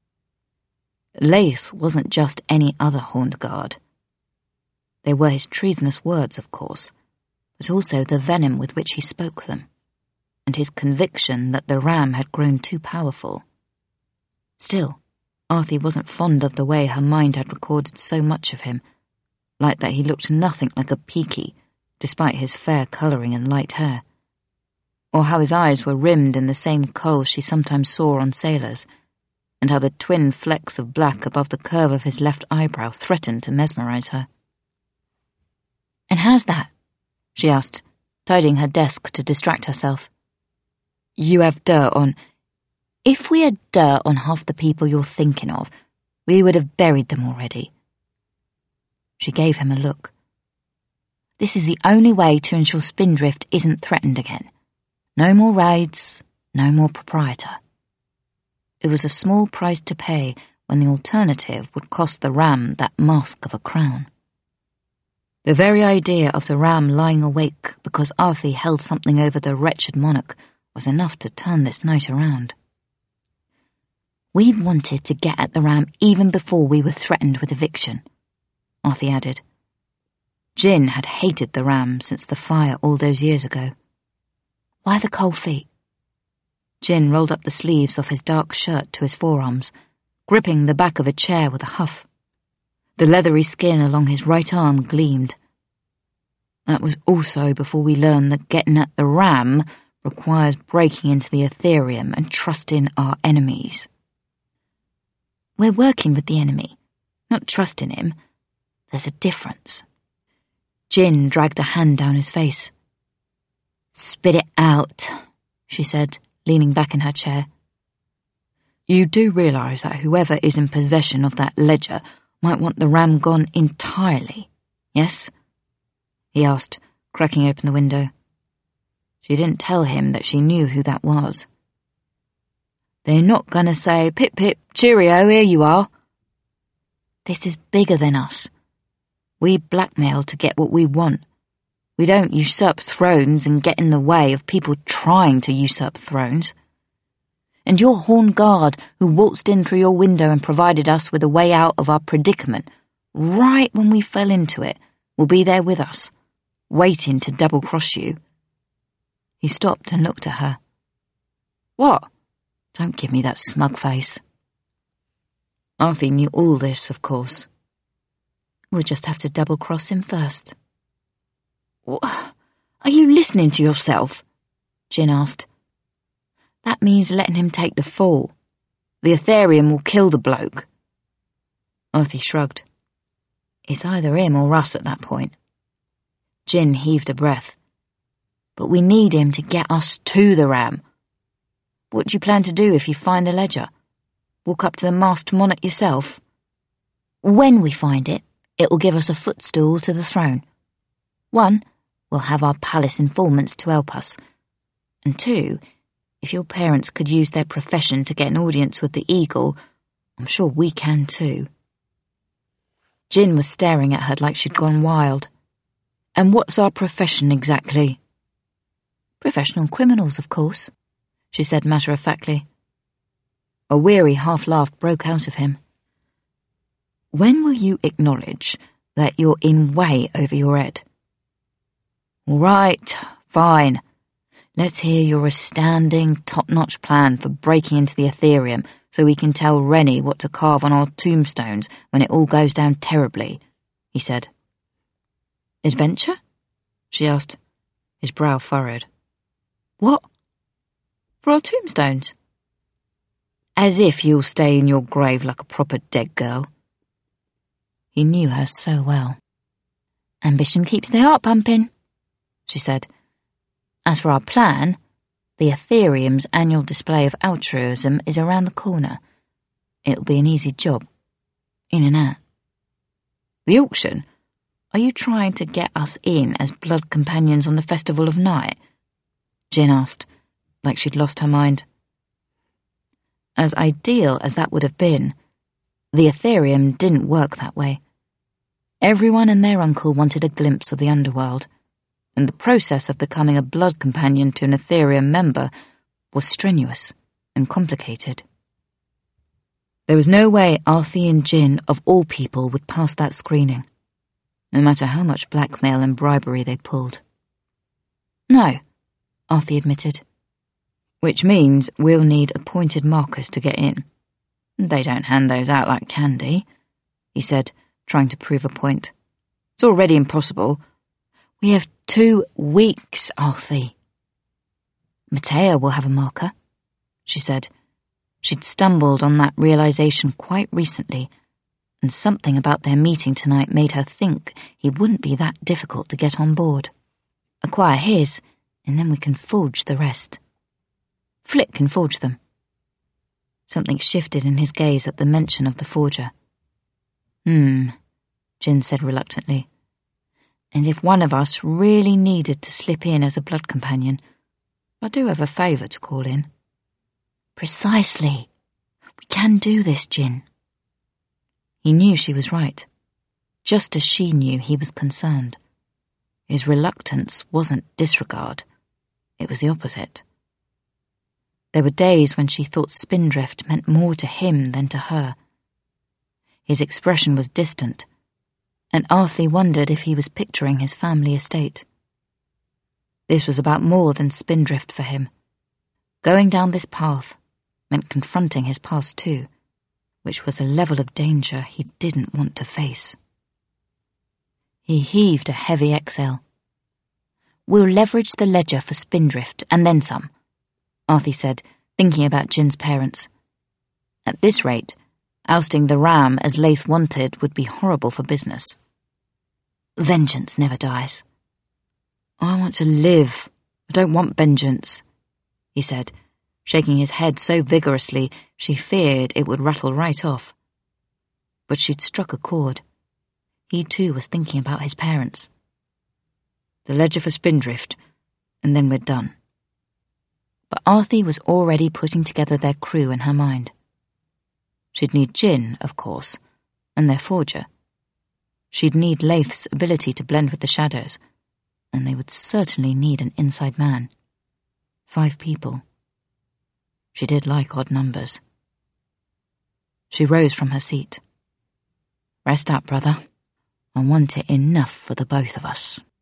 Laith wasn't just any other horned guard. They were his treasonous words, of course, but also the venom with which he spoke them, and his conviction that the ram had grown too powerful. Still, Arthie wasn't fond of the way her mind had recorded so much of him, like that he looked nothing like a Peaky, despite his fair colouring and light hair, or how his eyes were rimmed in the same kohl she sometimes saw on sailors, and how the twin flecks of black above the curve of his left eyebrow threatened to mesmerise her. And how's that? She asked, tidying her desk to distract herself. You have dirt on... If we had dirt on half the people you're thinking of, we would have buried them already. She gave him a look. This is the only way to ensure Spindrift isn't threatened again. No more raids, no more proprietor. It was a small price to pay when the alternative would cost the ram that mask of a crown. The very idea of the ram lying awake because Arthie held something over the wretched monarch was enough to turn this night around. We've wanted to get at the ram even before we were threatened with eviction, Arthie added. Jin had hated the ram since the fire all those years ago. Why the cold feet? Jin rolled up the sleeves of his dark shirt to his forearms, gripping the back of a chair with a huff. The leathery skin along his right arm gleamed. That was also before we learned that getting at the ram requires breaking into the Etherium and trusting our enemies. We're working with the enemy, not trusting him. There's a difference. Jin dragged a hand down his face. Spit it out, she said, leaning back in her chair. You do realise that whoever is in possession of that ledger might want the ram gone entirely, yes? He asked, cracking open the window. She didn't tell him that she knew who that was. They're not going to say, pip pip, cheerio, here you are. This is bigger than us. We blackmail to get what we want. We don't usurp thrones and get in the way of people trying to usurp thrones. And your horned guard who waltzed in through your window and provided us with a way out of our predicament, right when we fell into it, will be there with us, waiting to double-cross you. He stopped and looked at her. What? Don't give me that smug face. Arthie knew all this, of course. We'll just have to double-cross him first. What? Are you listening to yourself? Jin asked. That means letting him take the fall. The Etherium will kill the bloke. Arthie shrugged. It's either him or us at that point. Jin heaved a breath. But we need him to get us to the ram. What do you plan to do if you find the ledger? Walk up to the masked monarch yourself? When we find it, it will give us a footstool to the throne. One, we'll have our palace informants to help us. And two, if your parents could use their profession to get an audience with the Eagle, I'm sure we can too. Jin was staring at her like she'd gone wild. And what's our profession exactly? Professional criminals, of course, she said matter-of-factly. A weary half-laugh broke out of him. When will you acknowledge that you're in way over your head? All right, fine. Let's hear your astounding, top-notch plan for breaking into the Aetherium so we can tell Rennie what to carve on our tombstones when it all goes down terribly, he said. Adventure? She asked. His brow furrowed. What? For our tombstones? As if you'll stay in your grave like a proper dead girl. He knew her so well. Ambition keeps the heart pumping, she said. As for our plan, the Aetherium's annual display of altruism is around the corner. It'll be an easy job. In and out. The auction? Are you trying to get us in as blood companions on the Festival of Night? Jin asked, like she'd lost her mind. As ideal as that would have been, the Aetherium didn't work that way. Everyone and their uncle wanted a glimpse of the underworld, and the process of becoming a blood companion to an Aetherium member was strenuous and complicated. There was no way Arthie and Jin, of all people, would pass that screening, no matter how much blackmail and bribery they pulled. No, Arthie admitted. Which means we'll need appointed markers to get in. They don't hand those out like candy, he said, trying to prove a point. It's already impossible. We have two weeks, Arthie. Matea will have a marker, she said. She'd stumbled on that realization quite recently, and something about their meeting tonight made her think he wouldn't be that difficult to get on board. Acquire his, and then we can forge the rest. Flick can forge them. Something shifted in his gaze at the mention of the forger. Hmm, Jin said reluctantly. And if one of us really needed to slip in as a blood companion, I do have a favour to call in. Precisely. We can do this, Jin. He knew she was right, just as she knew he was concerned. His reluctance wasn't disregard. It was the opposite. There were days when she thought Spindrift meant more to him than to her. His expression was distant, and Arthie wondered if he was picturing his family estate. This was about more than Spindrift for him. Going down this path meant confronting his past too, which was a level of danger he didn't want to face. He heaved a heavy exhale. We'll leverage the ledger for Spindrift, and then some, Arthie said, thinking about Jin's parents. At this rate, ousting the Ram as Laith wanted would be horrible for business. Vengeance never dies. I want to live. I don't want vengeance, he said, shaking his head so vigorously she feared it would rattle right off. But she'd struck a chord. He too was thinking about his parents. The ledger for Spindrift, and then we're done. But Arthie was already putting together their crew in her mind. She'd need Jin, of course, and their forger. She'd need Laith's ability to blend with the shadows, and they would certainly need an inside man. Five people. She did like odd numbers. She rose from her seat. Rest up, brother. I want it enough for the both of us.